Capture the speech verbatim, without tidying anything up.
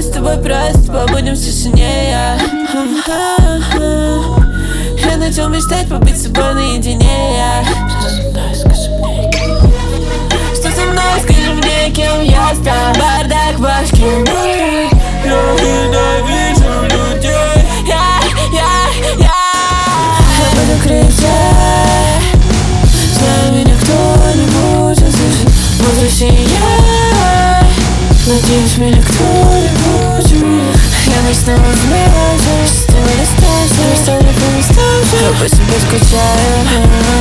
с тобой просто побудем в тишине. Я начал мечтать побыть с собой наедине. Что со мной, скажи мне, кем я стал? Бардак в башке. Я ненавижу людей. Я, я, я Я буду кричать. Знаю, меня кто-нибудь услышит. Возвращение. Надеюсь, меня кто-нибудь увидит. Я начну узнавать, что ты не останешься. Я стану по местам, я по себе скучаю.